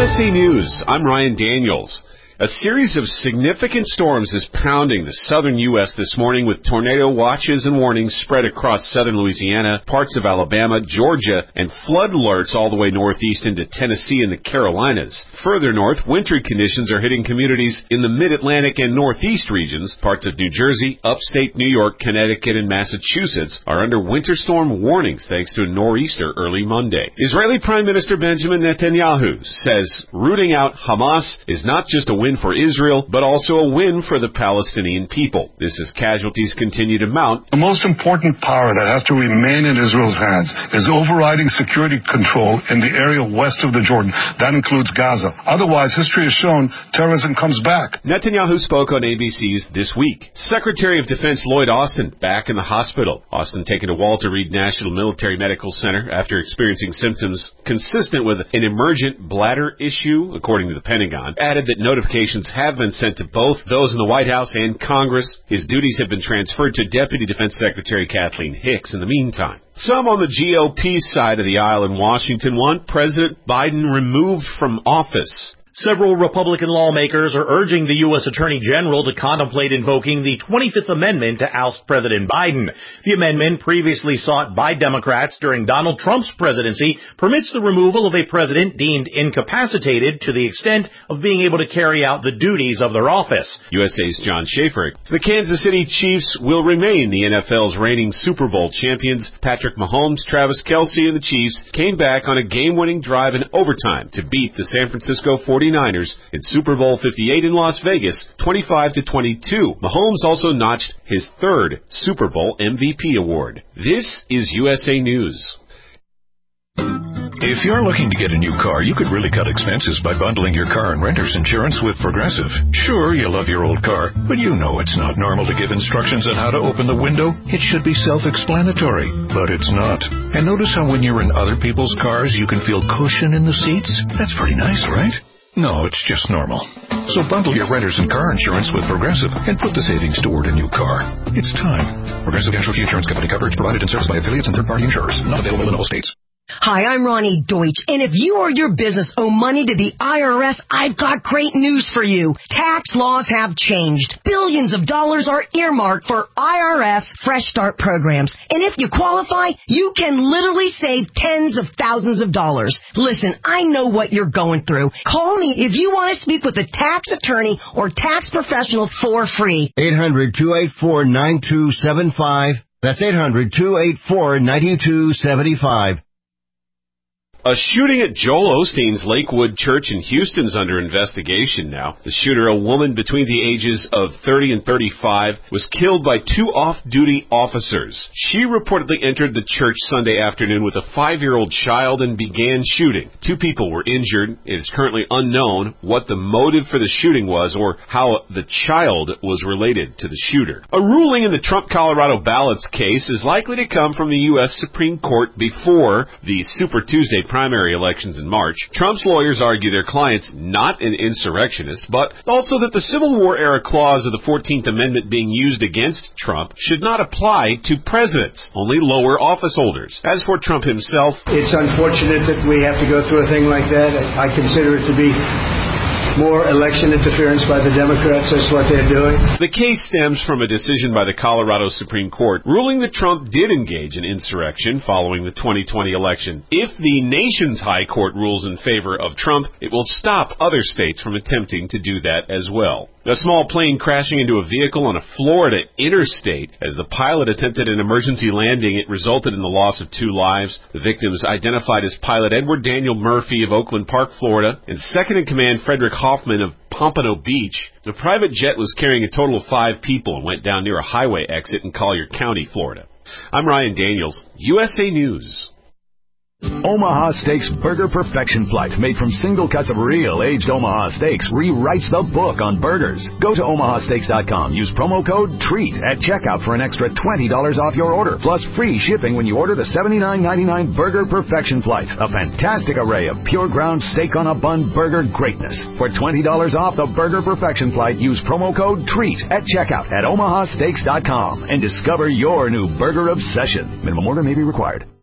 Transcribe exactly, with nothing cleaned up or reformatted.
S A News, I'm Ryan Daniels. A series of significant storms is pounding the southern U S this morning, with tornado watches and warnings spread across southern Louisiana, parts of Alabama, Georgia, and flood alerts all the way northeast into Tennessee and the Carolinas. Further north, wintry conditions are hitting communities in the mid-Atlantic and northeast regions. Parts of New Jersey, upstate New York, Connecticut, and Massachusetts are under winter storm warnings thanks to a nor'easter early Monday. Israeli Prime Minister Benjamin Netanyahu says rooting out Hamas is not just a win for Israel, but also a win for the Palestinian people. This as casualties continue to mount. The most important power that has to remain in Israel's hands is overriding security control in the area west of the Jordan. That includes Gaza. Otherwise, history has shown terrorism comes back. Netanyahu spoke on A B C's This Week. Secretary of Defense Lloyd Austin back in the hospital. Austin taken to Walter Reed National Military Medical Center after experiencing symptoms consistent with an emergent bladder issue, according to the Pentagon. Added that notifications have been sent to both those in the White House and Congress. His duties have been transferred to Deputy Defense Secretary Kathleen Hicks in the meantime. Some on the G O P side of the aisle in Washington want President Biden removed from office. Several Republican lawmakers are urging the U S Attorney General to contemplate invoking the twenty-fifth Amendment to oust President Biden. The amendment, previously sought by Democrats during Donald Trump's presidency, permits the removal of a president deemed incapacitated to the extent of being able to carry out the duties of their office. U S A's John Schaefer. The Kansas City Chiefs will remain the N F L's reigning Super Bowl champions. Patrick Mahomes, Travis Kelce, and the Chiefs came back on a game-winning drive in overtime to beat the San Francisco forty-niners in Super Bowl fifty-eight in Las Vegas, twenty-five to twenty-two. Mahomes also notched his third Super Bowl M V P award. This is U S A News. If you're looking to get a new car, you could really cut expenses by bundling your car and renter's insurance with Progressive. Sure, you love your old car, but you know it's not normal to give instructions on how to open the window. It should be self-explanatory, but it's not. And notice how when you're in other people's cars, you can feel cushion in the seats? That's pretty nice, right? No, it's just normal. So bundle your renters and car insurance with Progressive and put the savings toward a new car. It's time. Progressive Casualty Insurance Company. Coverage provided and serviced by affiliates and third-party insurers. Not available in all states. Hi, I'm Ronnie Deutsch, and if you or your business owe money to the I R S, I've got great news for you. Tax laws have changed. Billions of dollars are earmarked for I R S Fresh Start programs, and if you qualify, you can literally save tens of thousands of dollars. Listen, I know what you're going through. Call me if you want to speak with a tax attorney or tax professional for free. eight hundred, two eight four, nine two seven five. That's eight hundred, two eight four, nine two seven five. A shooting at Joel Osteen's Lakewood Church in Houston is under investigation now. The shooter, a woman between the ages of thirty and thirty-five, was killed by two off-duty officers. She reportedly entered the church Sunday afternoon with a five-year-old child and began shooting. Two people were injured. It is currently unknown what the motive for the shooting was or how the child was related to the shooter. A ruling in the Trump Colorado ballots case is likely to come from the U S Supreme Court before the Super Tuesday primary elections in March. Trump's lawyers argue their client's not an insurrectionist, but also that the Civil War-era clause of the fourteenth Amendment being used against Trump should not apply to presidents, only lower office holders. As for Trump himself, it's unfortunate that we have to go through a thing like that. I consider it to be more election interference by the Democrats. That's what they're doing. The case stems from a decision by the Colorado Supreme Court ruling that Trump did engage in insurrection following the twenty twenty election. If the nation's high court rules in favor of Trump, it will stop other states from attempting to do that as well. A small plane crashing into a vehicle on a Florida interstate. As the pilot attempted an emergency landing, it resulted in the loss of two lives. The victims identified as pilot Edward Daniel Murphy of Oakland Park, Florida, and second-in-command Frederick Hoffman of Pompano Beach. The private jet was carrying a total of five people and went down near a highway exit in Collier County, Florida. I'm Ryan Daniels, U S A News. Omaha Steaks Burger Perfection Flight, made from single cuts of real aged Omaha steaks, rewrites the book on burgers. Go to omaha steaks dot com. Use promo code TREAT at checkout for an extra twenty dollars off your order, plus free shipping when you order the seventy-nine ninety-nine Burger Perfection Flight. A fantastic array of pure ground steak on a bun burger greatness. For twenty dollars off the Burger Perfection Flight, use promo code TREAT at checkout at omaha steaks dot com and discover your new burger obsession. Minimum order may be required.